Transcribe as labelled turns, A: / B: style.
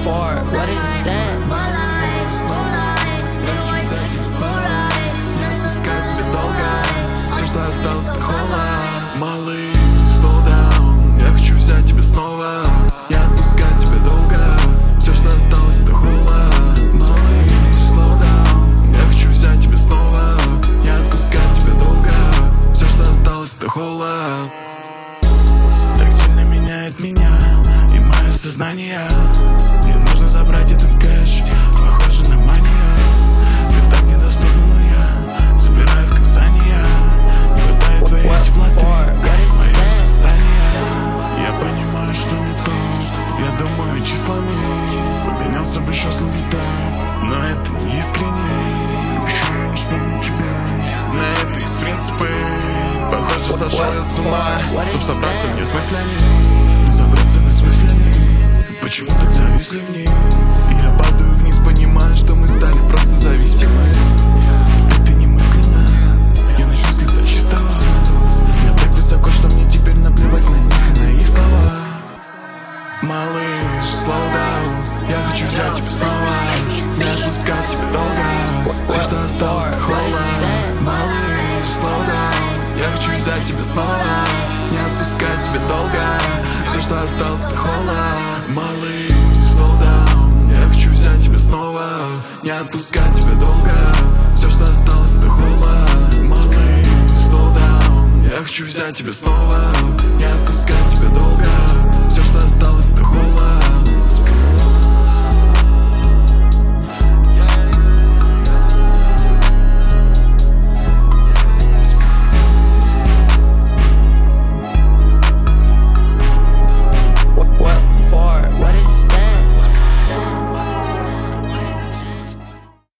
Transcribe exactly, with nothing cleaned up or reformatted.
A: for? What is that?
B: Все, что осталось, это холод. Малый, slow down, я хочу взять тебя снова. Не отпускать тебя долго. Все, что осталось, это холод. Малый, slow down, я хочу взять тебя снова. Не отпускать тебя долго. Все, что осталось, это холод. Так сильно меняет меня и мое сознание. Мне нужно забрать этот кэш, похоже на манию. Ты так недоступна, но я забираю в Казани. Не хватает твоей теплоты, мои ожидания. Я понимаю, что не тут, я думаю числами. Поменялся бы счастливый так, но это не искренне. Еще я не вспомню тебя, на это из принципы. Похоже, сошел я с ума, чтоб собраться мне с мыслями. Забраться мне с мыслями. Почему так зависли в них? Я падаю вниз, понимаю, что мы стали просто зависимы. Это немысленно. Я начну слезать чистого. Я так высоко, что мне теперь наплевать на них и на их слова. Малыш, slow down, я хочу взять тебя снова. Не отпускать тебя долго. Все, что осталось, это холод. Малыш, slow down, я хочу взять тебя снова. Не отпускать тебя долго. Все, что осталось, это холод. Малыш, slow down, я хочу взять тебя снова. Не отпускать тебя долго. Все, что осталось, это холод. Малыш, slow down, я хочу взять тебя снова. Не отпускать тебя долго. Все, что осталось, это холод.